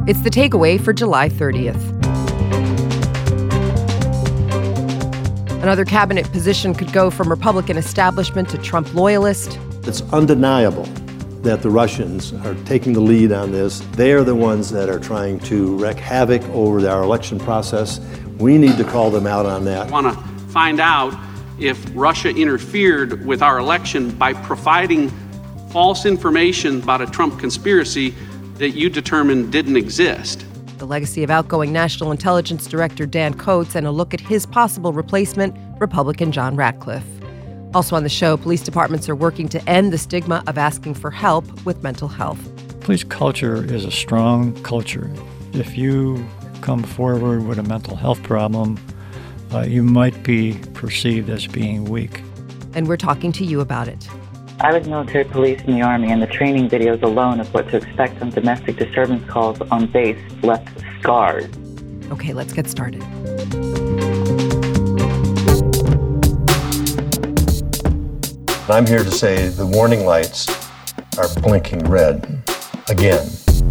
It's the takeaway for July 30th. Another cabinet position could go from Republican establishment to Trump loyalist. It's undeniable that the Russians are taking the lead on this. They are the ones that are trying to wreak havoc over our election process. We need to call them out on that. I want to find out if Russia interfered with our election by providing false information about a Trump conspiracy that you determined didn't exist. The legacy of outgoing National Intelligence Director Dan Coats and a look at his possible replacement, Republican John Ratcliffe. Also on the show, police departments are working to end the stigma of asking for help with mental health. Police culture is a strong culture. If you come forward with a mental health problem, you might be perceived as being weak. And we're talking to you about it. I was military police in the Army, and the training videos alone of what to expect on domestic disturbance calls on base left scars. Okay, let's get started. I'm here to say the warning lights are blinking red again.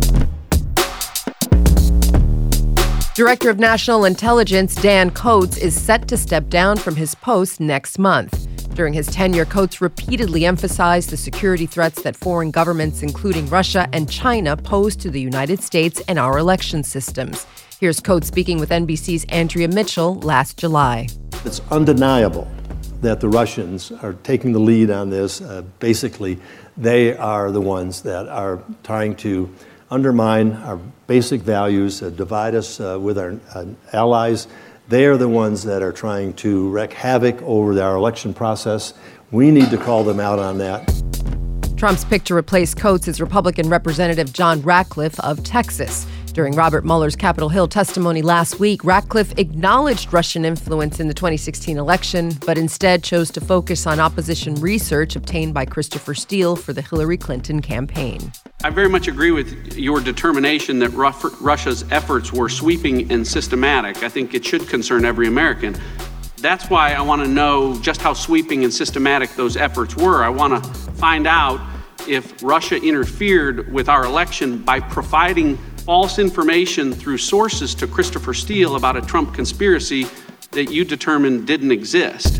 Director of National Intelligence Dan Coats is set to step down from his post next month. During his tenure, Coats repeatedly emphasized the security threats that foreign governments, including Russia and China, pose to the United States and our election systems. Here's Coats speaking with NBC's Andrea Mitchell last July. It's undeniable that the Russians are taking the lead on this. Basically, they are the ones that are trying to undermine our basic values, divide us with our allies. They are the ones that are trying to wreak havoc over our election process. We need to call them out on that. Trump's pick to replace Coats is Republican Representative John Ratcliffe of Texas. During Robert Mueller's Capitol Hill testimony last week, Ratcliffe acknowledged Russian influence in the 2016 election, but instead chose to focus on opposition research obtained by Christopher Steele for the Hillary Clinton campaign. I very much agree with your determination that Russia's efforts were sweeping and systematic. I think it should concern every American. That's why I want to know just how sweeping and systematic those efforts were. I want to find out if Russia interfered with our election by providing false information through sources to Christopher Steele about a Trump conspiracy that you determined didn't exist.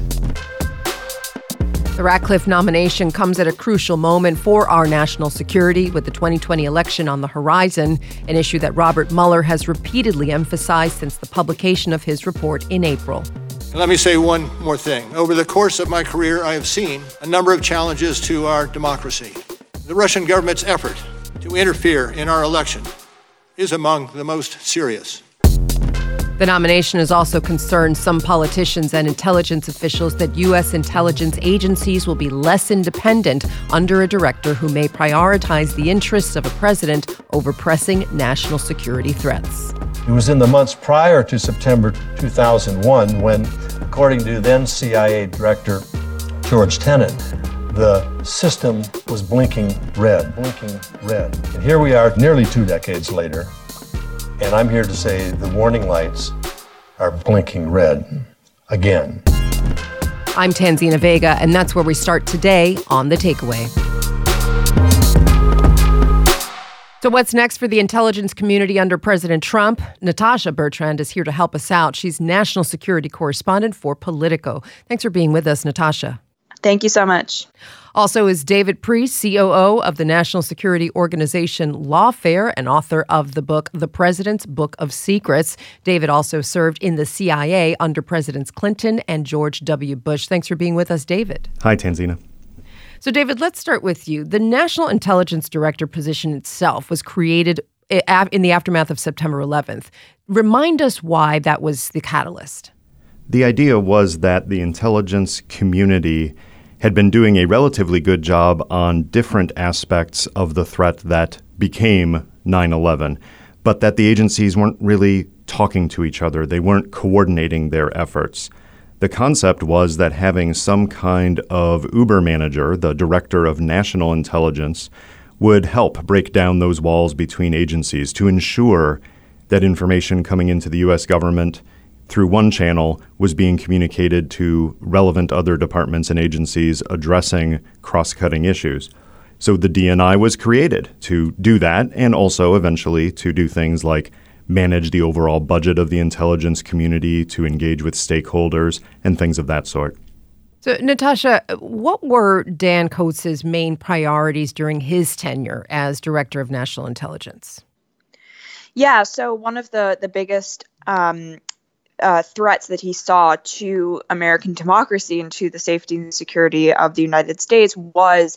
The Ratcliffe nomination comes at a crucial moment for our national security, with the 2020 election on the horizon, an issue that Robert Mueller has repeatedly emphasized since the publication of his report in April. And let me say one more thing. Over the course of my career, I have seen a number of challenges to our democracy. The Russian government's effort to interfere in our election is among the most serious. The nomination has also concerned some politicians and intelligence officials that U.S. intelligence agencies will be less independent under a director who may prioritize the interests of a president over pressing national security threats. It was in the months prior to September 2001 when, according to then CIA Director George Tenet, the system was blinking red. And here we are nearly 2 decades later, and I'm here to say the warning lights are blinking red again. I'm Tanzina Vega, and that's where we start today on The Takeaway. So what's next for the intelligence community under President Trump? Natasha Bertrand is here to help us out. She's national security correspondent for Politico. Thanks for being with us, Natasha. Thank you so much. Also is David Priest, COO of the national security organization Lawfare and author of the book, The President's Book of Secrets. David also served in the CIA under Presidents Clinton and George W. Bush. Thanks for being with us, David. Hi, Tanzina. So, David, let's start with you. The National Intelligence Director position itself was created in the aftermath of September 11th. Remind us why that was the catalyst. The idea was that the intelligence community had been doing a relatively good job on different aspects of the threat that became 9/11, but that the agencies weren't really talking to each other. They weren't coordinating their efforts. The concept was that having some kind of Uber manager, the director of national intelligence, would help break down those walls between agencies to ensure that information coming into the U.S. government through one channel was being communicated to relevant other departments and agencies addressing cross-cutting issues. So the DNI was created to do that, and also eventually to do things like manage the overall budget of the intelligence community, to engage with stakeholders, and things of that sort. So, Natasha, what were Dan Coates' main priorities during his tenure as Director of National Intelligence? Yeah, so one of the biggest threats that he saw to American democracy and to the safety and security of the United States was,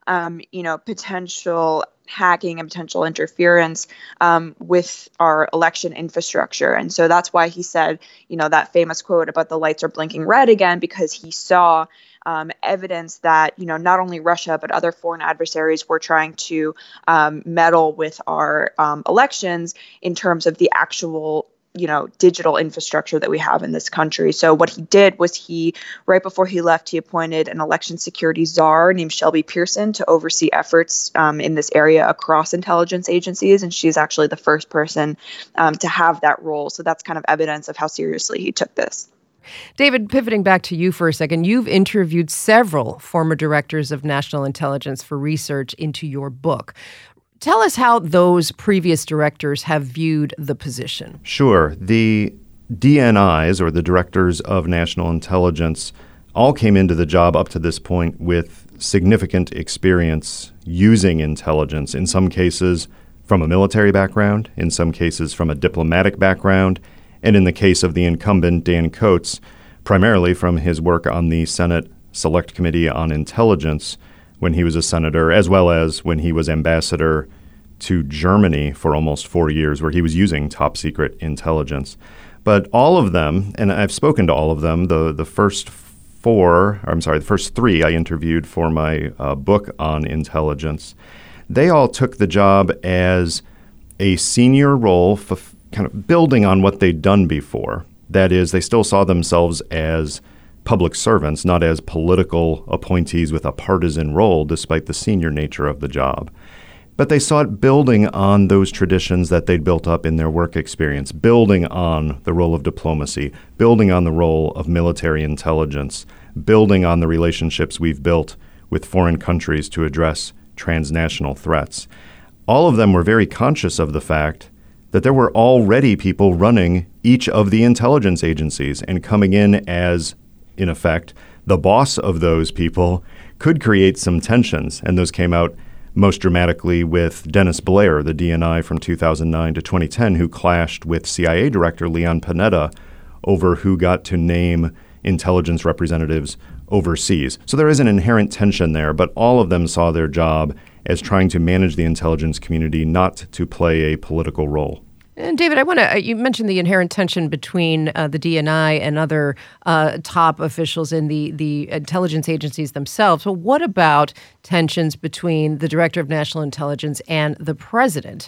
potential hacking and potential interference with our election infrastructure. And so that's why he said, that famous quote about the lights are blinking red again, because he saw evidence that, not only Russia, but other foreign adversaries were trying to meddle with our elections in terms of the actual digital infrastructure that we have in this country. So what he did was right before he left, he appointed an election security czar named Shelby Pearson to oversee efforts in this area across intelligence agencies. And she's actually the first person to have that role. So that's kind of evidence of how seriously he took this. David, pivoting back to you for a second, you've interviewed several former directors of national intelligence for research into your book. Tell us how those previous directors have viewed the position. Sure. The DNIs, or the Directors of National Intelligence, all came into the job up to this point with significant experience using intelligence, in some cases from a military background, in some cases from a diplomatic background, and in the case of the incumbent, Dan Coates, primarily from his work on the Senate Select Committee on Intelligence when he was a senator, as well as when he was ambassador to Germany for almost 4 years, where he was using top secret intelligence. But all of them, and I've spoken to all of them, the first three I interviewed for my book on intelligence, they all took the job as a senior role, kind of building on what they'd done before. That is, they still saw themselves as public servants, not as political appointees with a partisan role, despite the senior nature of the job. But they saw it building on those traditions that they'd built up in their work experience, building on the role of diplomacy, building on the role of military intelligence, building on the relationships we've built with foreign countries to address transnational threats. All of them were very conscious of the fact that there were already people running each of the intelligence agencies, and coming in as, in effect, the boss of those people could create some tensions. And those came out most dramatically with Dennis Blair, the DNI from 2009 to 2010, who clashed with CIA Director Leon Panetta over who got to name intelligence representatives overseas. So there is an inherent tension there, but all of them saw their job as trying to manage the intelligence community, not to play a political role. And David, I want to, you mentioned the inherent tension between the DNI and other top officials in the intelligence agencies themselves. Well, what about tensions between the Director of National Intelligence and the President?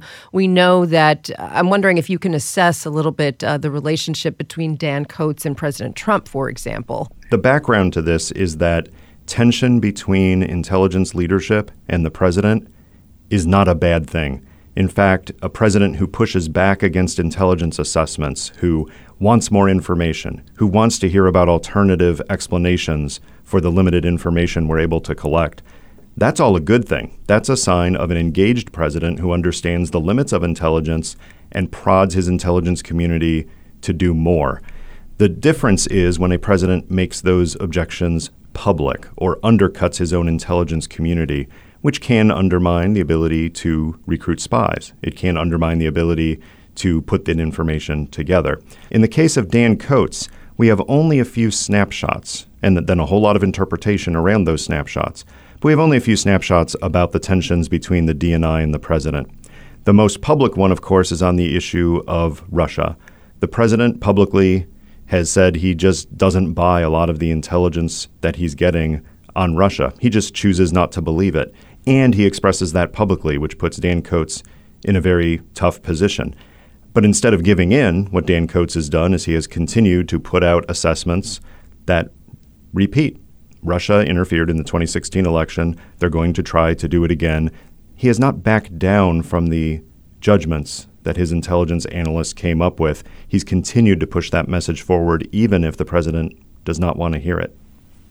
We know that, I'm wondering if you can assess a little bit the relationship between Dan Coates and President Trump, for example. The background to this is that tension between intelligence leadership and the President is not a bad thing. In fact, a president who pushes back against intelligence assessments, who wants more information, who wants to hear about alternative explanations for the limited information we're able to collect, that's all a good thing. That's a sign of an engaged president who understands the limits of intelligence and prods his intelligence community to do more. The difference is when a president makes those objections public or undercuts his own intelligence community, which can undermine the ability to recruit spies. It can undermine the ability to put that information together. In the case of Dan Coates, we have only a few snapshots, and then a whole lot of interpretation around those snapshots. But we have only a few snapshots about the tensions between the DNI and the president. The most public one, of course, is on the issue of Russia. The president publicly has said he just doesn't buy a lot of the intelligence that he's getting on Russia. He just chooses not to believe it. And he expresses that publicly, which puts Dan Coates in a very tough position. But instead of giving in, what Dan Coates has done is he has continued to put out assessments that repeat. Russia interfered in the 2016 election. They're going to try to do it again. He has not backed down from the judgments that his intelligence analysts came up with. He's continued to push that message forward, even if the president does not want to hear it.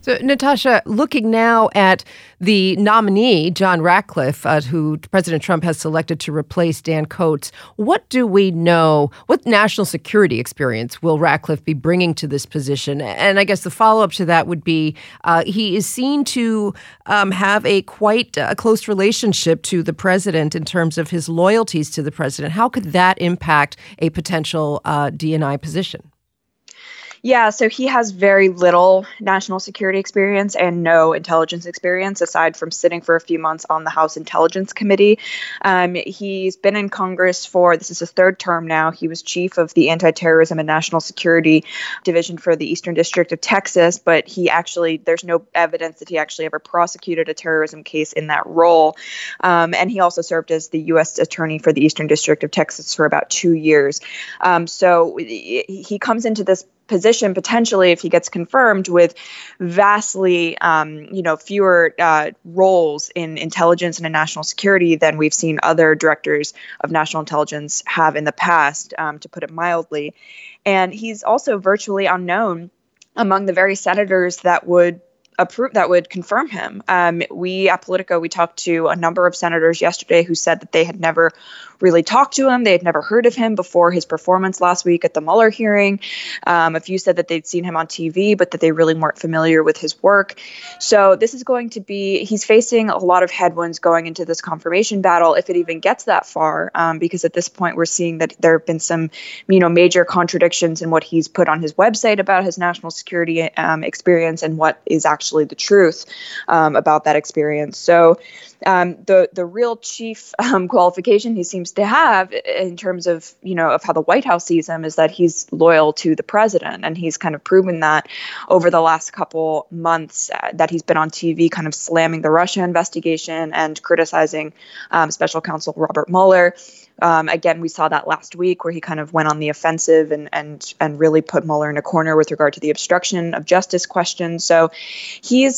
So, Natasha, looking now at the nominee, John Ratcliffe, who President Trump has selected to replace Dan Coats, what do we know? What national security experience will Ratcliffe be bringing to this position? And I guess the follow-up to that would be he is seen to have a quite close relationship to the president in terms of his loyalties to the president. How could that impact a potential D&I position? Yeah, so he has very little national security experience and no intelligence experience, aside from sitting for a few months on the House Intelligence Committee. He's been in Congress this is his third term now. He was chief of the Anti-Terrorism and National Security Division for the Eastern District of Texas, but there's no evidence that he actually ever prosecuted a terrorism case in that role. And he also served as the U.S. Attorney for the Eastern District of Texas for about 2 years. So he comes into this position potentially, if he gets confirmed, with vastly fewer roles in intelligence and in national security than we've seen other directors of national intelligence have in the past, to put it mildly. And he's also virtually unknown among the very senators that would confirm him. We at Politico, we talked to a number of senators yesterday who said that they had never really talked to him. They had never heard of him before his performance last week at the Mueller hearing. A few said that they'd seen him on TV, but that they really weren't familiar with his work. So this is he's facing a lot of headwinds going into this confirmation battle, if it even gets that far, because at this point we're seeing that there have been some, major contradictions in what he's put on his website about his national security experience and what is actually the truth about that experience. So the real chief qualification he seems to have in terms of, of how the White House sees him is that he's loyal to the president. And he's kind of proven that over the last couple months that he's been on TV kind of slamming the Russia investigation and criticizing special counsel Robert Mueller. Again, we saw that last week where he kind of went on the offensive and really put Mueller in a corner with regard to the obstruction of justice question. So we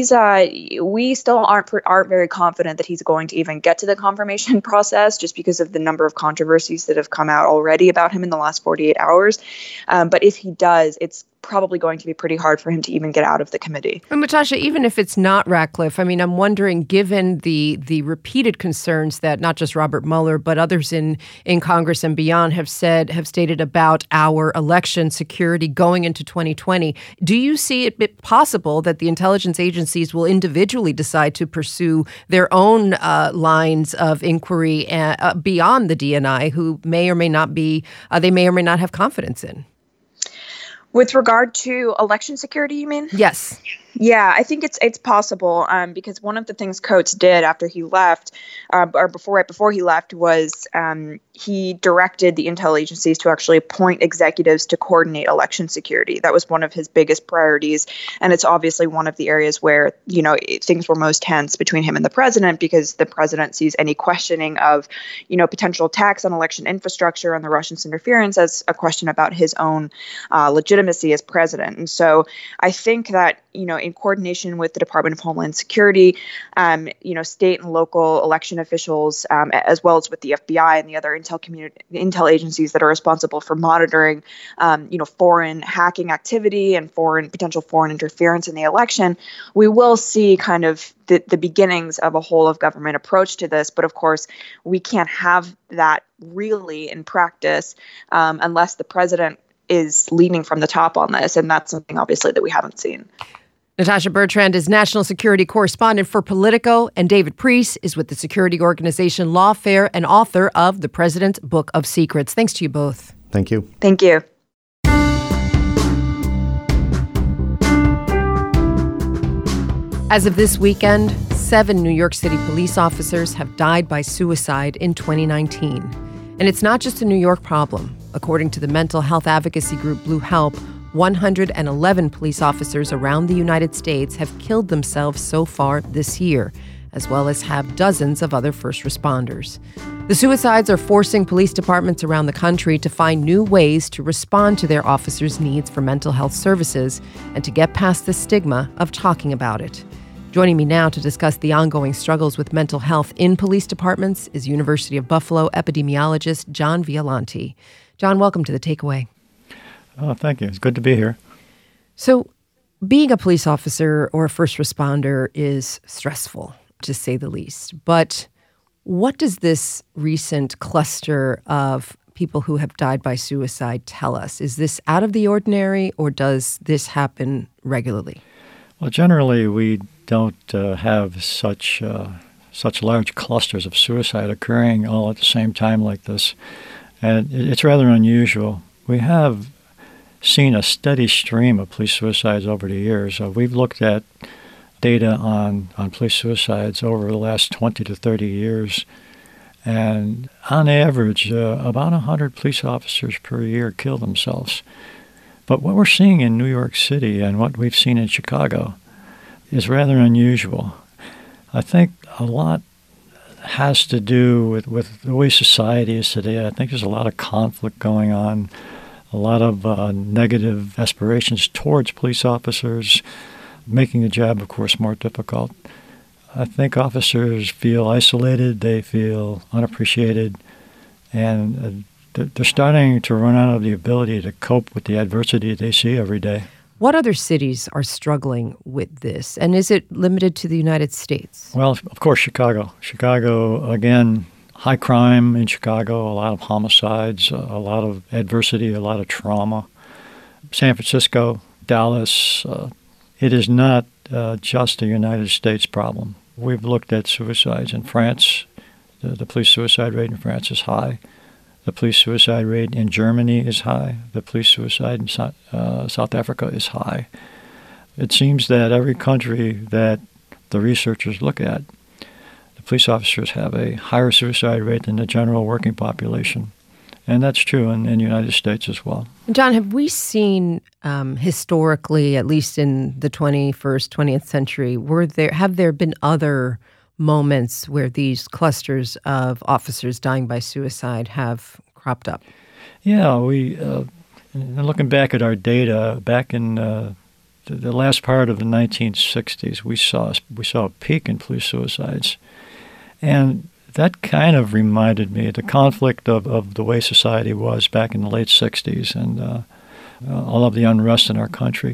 still aren't very confident that he's going to even get to the confirmation process, just because of the number of controversies that have come out already about him in the last 48 hours. But if he does, it's probably going to be pretty hard for him to even get out of the committee. And Natasha, even if it's not Ratcliffe, I'm wondering, given the repeated concerns that not just Robert Mueller, but others in Congress and beyond have stated about our election security going into 2020, do you see it possible that the intelligence agencies will individually decide to pursue their own lines of inquiry beyond the D&I, who may or may not have confidence in? With regard to election security, you mean? Yes. Yeah, I think it's possible because one of the things Coats did after he left, right before he left, was he directed the intel agencies to actually appoint executives to coordinate election security. That was one of his biggest priorities, and it's obviously one of the areas where things were most tense between him and the president, because the president sees any questioning of potential attacks on election infrastructure and the Russians' interference as a question about his own legitimacy as president. And so I think that in coordination with the Department of Homeland Security, state and local election officials, as well as with the FBI and the other intel agencies that are responsible for monitoring, foreign hacking activity and potential foreign interference in the election, we will see kind of the beginnings of a whole of government approach to this. But of course, we can't have that really in practice unless the president is leading from the top on this. And that's something obviously that we haven't seen. Natasha Bertrand is national security correspondent for Politico, and David Priess is with the security organization Lawfare and author of The President's Book of Secrets. Thanks to you both. Thank you. Thank you. As of this weekend, 7 New York City police officers have died by suicide in 2019. And it's not just a New York problem. According to the mental health advocacy group Blue Help, 111 police officers around the United States have killed themselves so far this year, as well as have dozens of other first responders. The suicides are forcing police departments around the country to find new ways to respond to their officers' needs for mental health services and to get past the stigma of talking about it. Joining me now to discuss the ongoing struggles with mental health in police departments is University of Buffalo epidemiologist John Violanti. John, welcome to The Takeaway. Oh, thank you. It's good to be here. So Being a police officer or a first responder is stressful, to say the least. But what does this recent cluster of people who have died by suicide tell us? Is this out of the ordinary, or does this happen regularly? Well, generally, we don't have such large clusters of suicide occurring all at the same time like this. And it's rather unusual. We have seen a steady stream of police suicides over the years. We've looked at data on police suicides over the last 20 to 30 years. And on average, about 100 police officers per year kill themselves. But what we're seeing in New York City and what we've seen in Chicago is rather unusual. I think a lot has to do with the way society is today. I think there's a lot of conflict going on, a lot of negative aspirations towards police officers, making the job, of course, more difficult. I think officers feel isolated, they feel unappreciated, and they're starting to run out of the ability to cope with the adversity they see every day. What other cities are struggling with this? And is it limited to the United States? Well, of course, Chicago. Chicago, again, high crime in Chicago, a lot of homicides, a lot of adversity, a lot of trauma. San Francisco, Dallas, it is not just a United States problem. We've looked at suicides in France. The police suicide rate in France is high. The police suicide rate in Germany is high. The police suicide in South Africa is high. It seems that every country that the researchers look at, the police officers have a higher suicide rate than the general working population. And that's true in the United States as well. John, have we seen historically, at least in the 21st, 20th century, have there been other moments where these clusters of officers dying by suicide have cropped up? Yeah, we looking back at our data, back in the last part of the 1960s, we saw a peak in police suicides. And that kind of reminded me of the conflict of the way society was back in the late 60s and all of the unrest in our country.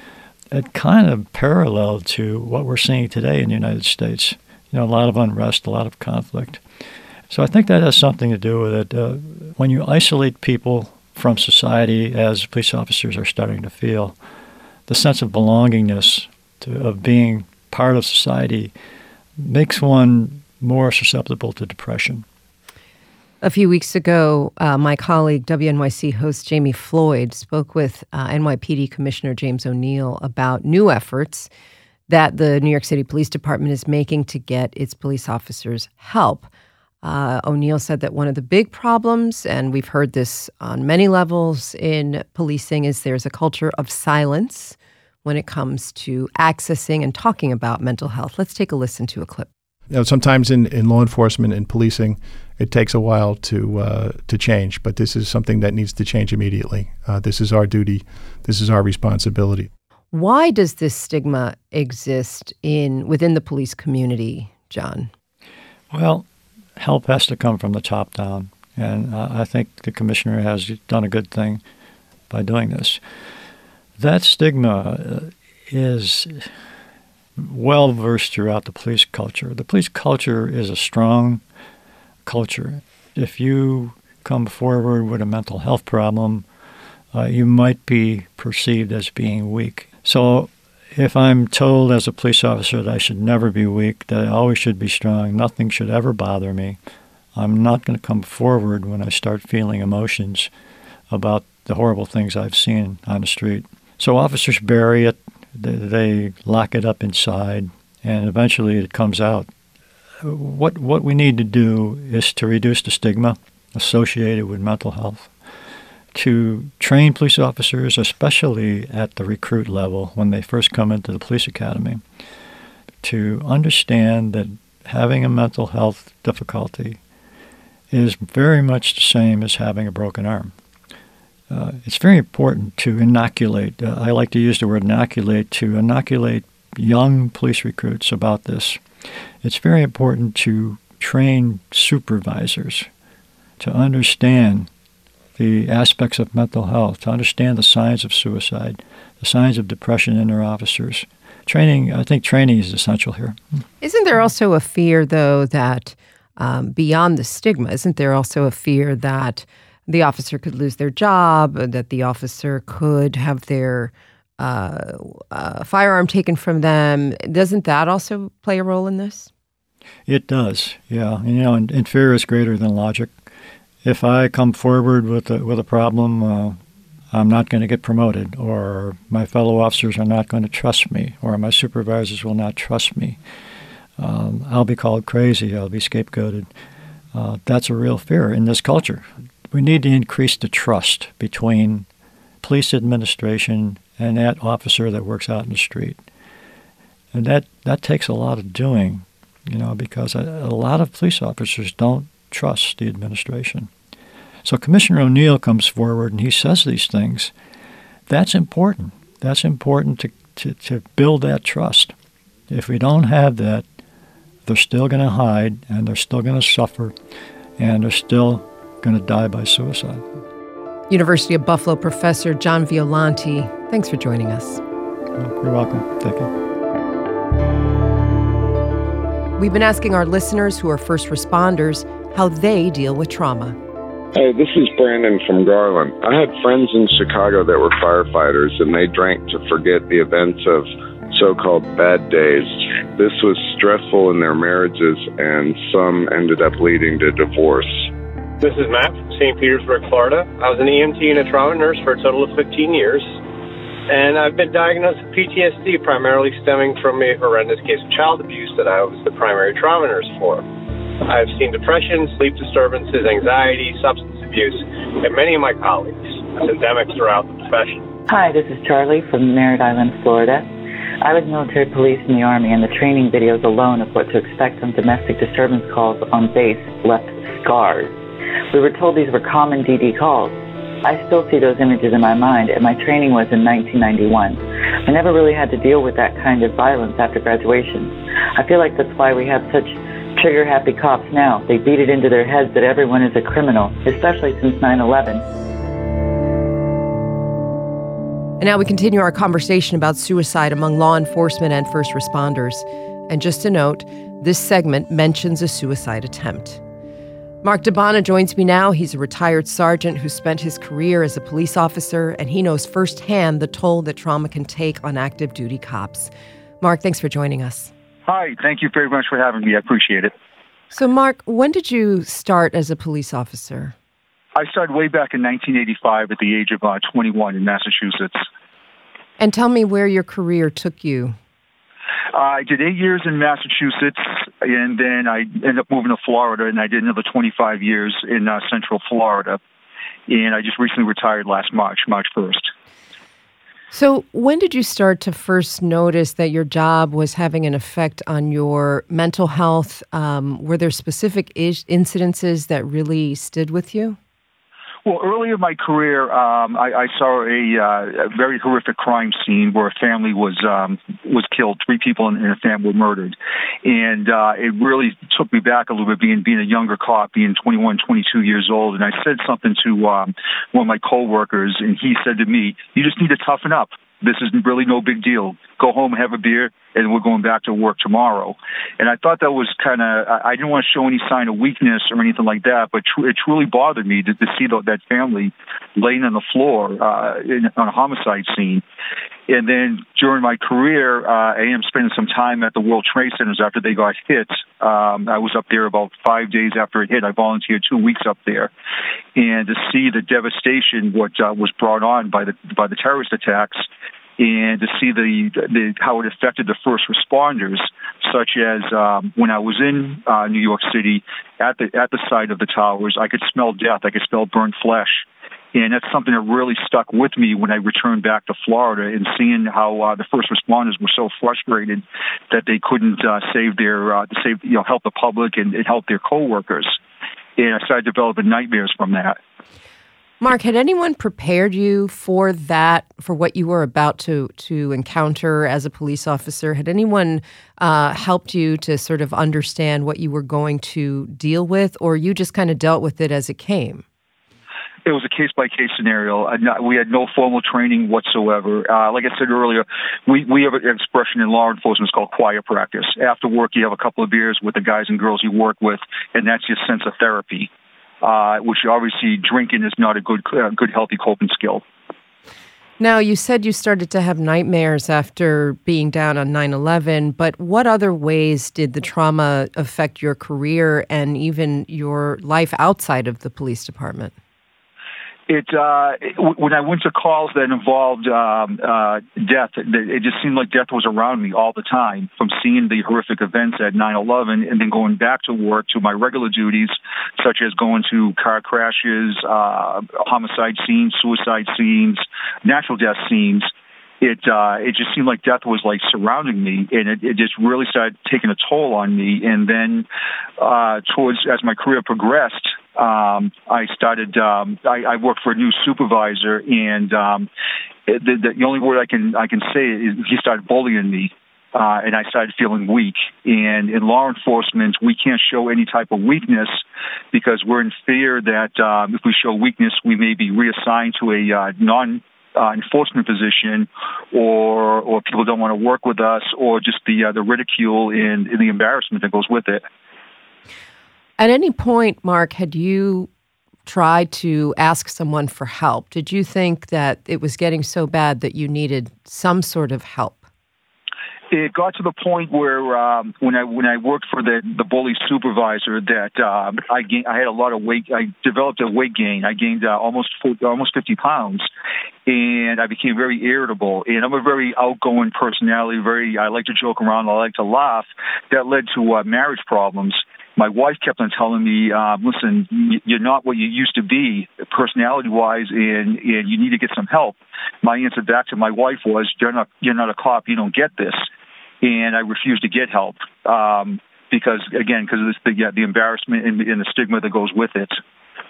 It kind of paralleled to what we're seeing today in the United States. A lot of unrest, a lot of conflict. So I think that has something to do with it. When you isolate people from society, as police officers are starting to feel, the sense of belongingness, of being part of society, makes one more susceptible to depression. A few weeks ago, my colleague, WNYC host Jamie Floyd, spoke with NYPD Commissioner James O'Neill about new efforts that the New York City Police Department is making to get its police officers help. O'Neill said that one of the big problems, and we've heard this on many levels in policing, is there's a culture of silence when it comes to accessing and talking about mental health. Let's take a listen to a clip. Sometimes in law enforcement and policing, it takes a while to change, but this is something that needs to change immediately. This is our duty. This is our responsibility. Why does this stigma exist within the police community, John? Well, help has to come from the top down, and I think the commissioner has done a good thing by doing this. That stigma is well versed throughout the police culture. The police culture is a strong culture. If you come forward with a mental health problem, you might be perceived as being weak. So if I'm told as a police officer that I should never be weak, that I always should be strong, nothing should ever bother me, I'm not going to come forward when I start feeling emotions about the horrible things I've seen on the street. So officers bury it, they lock it up inside, and eventually it comes out. What we need to do is to reduce the stigma associated with mental health, to train police officers, especially at the recruit level when they first come into the police academy, to understand that having a mental health difficulty is very much the same as having a broken arm. It's very important to inoculate, I like to use the word inoculate, to inoculate young police recruits about this. It's very important to train supervisors to understand the aspects of mental health, to understand the signs of suicide, the signs of depression in their officers. I think training is essential here. Isn't there also a fear, though, that beyond the stigma, isn't there also a fear that the officer could lose their job, that the officer could have their firearm taken from them? Doesn't that also play a role in this? It does, yeah. And fear is greater than logic. If I come forward with a problem, I'm not going to get promoted, or my fellow officers are not going to trust me, or my supervisors will not trust me. I'll be called crazy. I'll be scapegoated. That's a real fear in this culture. We need to increase the trust between police administration and that officer that works out in the street. And that takes a lot of doing, because a lot of police officers don't trust the administration. So Commissioner O'Neill comes forward and he says these things. That's important. That's important to build that trust. If we don't have that, they're still going to hide, and they're still going to suffer, and they're still going to die by suicide. University of Buffalo professor John Violanti, thanks for joining us. You're welcome. Thank you. We've been asking our listeners who are first responders how they deal with trauma. Hey, this is Brandon from Garland. I had friends in Chicago that were firefighters, and they drank to forget the events of so-called bad days. This was stressful in their marriages, and some ended up leading to divorce. This is Matt from St. Petersburg, Florida. I was an EMT and a trauma nurse for a total of 15 years, and I've been diagnosed with PTSD, primarily stemming from a horrendous case of child abuse that I was the primary trauma nurse for. I've seen depression, sleep disturbances, anxiety, substance abuse, and many of my colleagues. It's endemic throughout the profession. Hi, this is Charlie from Merritt Island, Florida. I was military police in the Army, and the training videos alone of what to expect on domestic disturbance calls on base left scars. We were told these were common DD calls. I still see those images in my mind, and my training was in 1991. I never really had to deal with that kind of violence after graduation. I feel like that's why we have such trigger-happy cops now. They beat it into their heads that everyone is a criminal, especially since 9/11. And now we continue our conversation about suicide among law enforcement and first responders. And just a note, this segment mentions a suicide attempt. Mark DeBona joins me now. He's a retired sergeant who spent his career as a police officer, and he knows firsthand the toll that trauma can take on active duty cops. Mark, thanks for joining us. Hi, thank you very much for having me. I appreciate it. So, Mark, when did you start as a police officer? I started way back in 1985 at the age of 21 in Massachusetts. And tell me where your career took you. I did 8 years in Massachusetts, and then I ended up moving to Florida, and I did another 25 years in Central Florida. And I just recently retired last March 1st. So when did you start to first notice that your job was having an effect on your mental health? Were there specific incidences that really stood with you? Well, early in my career, I saw a very horrific crime scene where a family was killed. 3 people in a family were murdered. And it really took me back a little bit, being a younger cop, being 21, 22 years old. And I said something to one of my coworkers, and he said to me, "You just need to toughen up. This is really no big deal. Go home, have a beer, and we're going back to work tomorrow." And I thought that was kind of, I didn't want to show any sign of weakness or anything like that, but it truly bothered me to see that family laying on the floor on a homicide scene. And then during my career, I am spending some time at the World Trade Centers after they got hit. I was up there about 5 days after it hit. I volunteered 2 weeks up there. And to see the devastation, what was brought on by the terrorist attacks, and to see the how it affected the first responders, such as when I was in New York City at the site of the towers, I could smell death. I could smell burnt flesh. And that's something that really stuck with me when I returned back to Florida, and seeing how the first responders were so frustrated that they couldn't help the public and help their coworkers. And I started developing nightmares from that. Mark, had anyone prepared you for that, for what you were about to encounter as a police officer? Had anyone helped you to sort of understand what you were going to deal with, or you just kind of dealt with it as it came? It was a case-by-case scenario. We had no formal training whatsoever. Like I said earlier, we have an expression in law enforcement. It's called quiet practice. After work, you have a couple of beers with the guys and girls you work with, and that's your sense of therapy, which obviously drinking is not a good healthy coping skill. Now, you said you started to have nightmares after being down on 9/11, but what other ways did the trauma affect your career and even your life outside of the police department? When I went to calls that involved death, it just seemed like death was around me all the time, from seeing the horrific events at 9/11 and then going back to work to my regular duties, such as going to car crashes, homicide scenes, suicide scenes, natural death scenes. It just seemed like death was like surrounding me, and it just really started taking a toll on me. And then as my career progressed, I started. I worked for a new supervisor, and the only word I can say is he started bullying me, and I started feeling weak. And in law enforcement, we can't show any type of weakness because we're in fear that if we show weakness, we may be reassigned to a enforcement position, or people don't want to work with us, or just the ridicule and the embarrassment that goes with it. At any point, Mark, had you tried to ask someone for help? Did you think that it was getting so bad that you needed some sort of help? It got to the point where when I worked for the bully supervisor that I had a lot of weight. I developed a weight gain. I gained almost 50 pounds, and I became very irritable. And I'm a very outgoing personality. I like to joke around. I like to laugh. That led to marriage problems. My wife kept on telling me, listen, you're not what you used to be personality-wise, and you need to get some help. My answer back to my wife was, you're not a cop, you don't get this. And I refused to get help because of the embarrassment and the stigma that goes with it.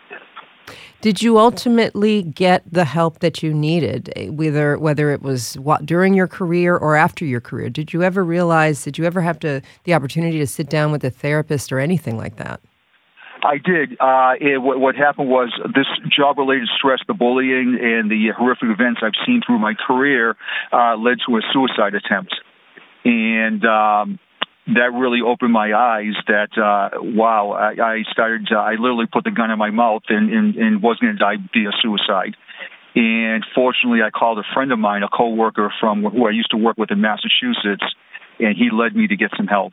Did you ultimately get the help that you needed, whether it was during your career or after your career? Did you ever have the opportunity to sit down with a therapist or anything like that? I did. What happened was this job-related stress, the bullying, and the horrific events I've seen through my career led to a suicide attempt. And that really opened my eyes that, I literally put the gun in my mouth and was going to die via suicide. And fortunately, I called a friend of mine, a coworker who I used to work with in Massachusetts, and he led me to get some help.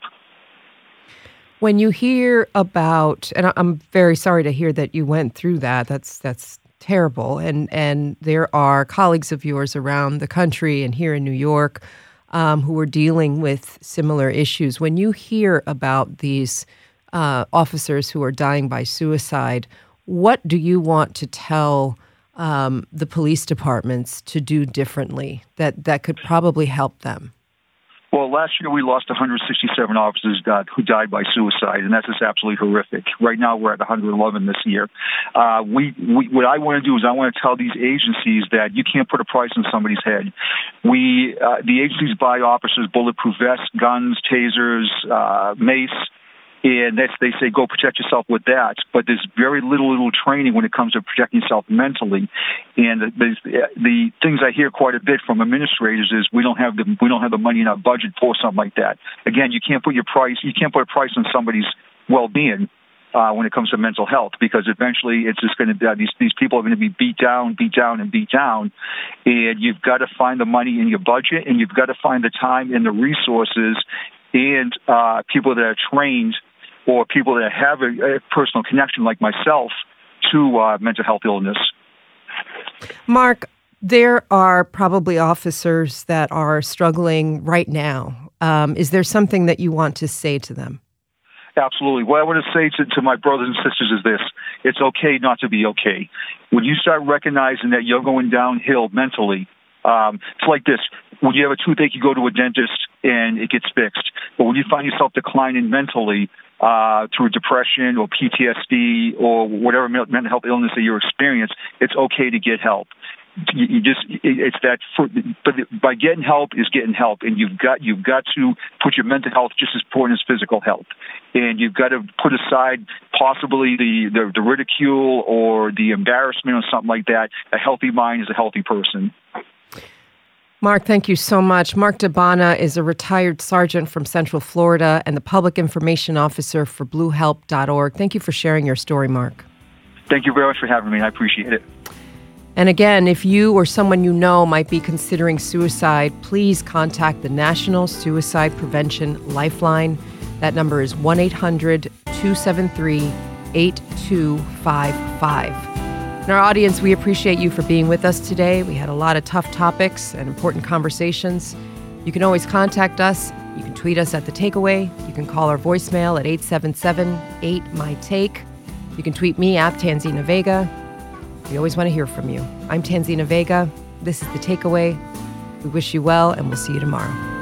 When you hear about, and I'm very sorry to hear that you went through that, that's terrible. And there are colleagues of yours around the country and here in New York who are dealing with similar issues. When you hear about these officers who are dying by suicide, what do you want to tell the police departments to do differently that could probably help them? Well, last year we lost 167 officers who died by suicide, and that's just absolutely horrific. Right now we're at 111 this year. What I want to do is I want to tell these agencies that you can't put a price on somebody's head. The agencies buy officers bulletproof vests, guns, tasers, mace, and they say go protect yourself with that. But there's very little training when it comes to protecting yourself mentally. And the things I hear quite a bit from administrators is we don't have the money in our budget for something like that. Again, you can't put a price on somebody's well-being when it comes to mental health, because eventually it's just going to these people are going to be beat down, and you've got to find the money in your budget, and you've got to find the time and the resources and people that are trained or people that have a personal connection like myself to mental health illness. Mark, there are probably officers that are struggling right now. Is there something that you want to say to them? Absolutely. What I want to say to my brothers and sisters is this. It's okay not to be okay. When you start recognizing that you're going downhill mentally, it's like this. When you have a toothache, you go to a dentist and it gets fixed. But when you find yourself declining mentally through depression or PTSD or whatever mental health illness that you're experiencing, it's okay to get help. it's that. But by getting help is getting help, and you've got to put your mental health just as important as physical health, and you've got to put aside possibly the ridicule or the embarrassment or something like that. A healthy mind is a healthy person. Mark, thank you so much. Mark Dabana is a retired sergeant from Central Florida and the public information officer for BlueHelp.org. Thank you for sharing your story, Mark. Thank you very much for having me. I appreciate it. And again, if you or someone you know might be considering suicide, please contact the National Suicide Prevention Lifeline. That number is 1-800-273-8255. And our audience, we appreciate you for being with us today. We had a lot of tough topics and important conversations. You can always contact us. You can tweet us at The Takeaway. You can call our voicemail at 877-8MY-TAKE. You can tweet me at Tanzina Vega. We always want to hear from you. I'm Tanzina Vega. This is The Takeaway. We wish you well, and we'll see you tomorrow.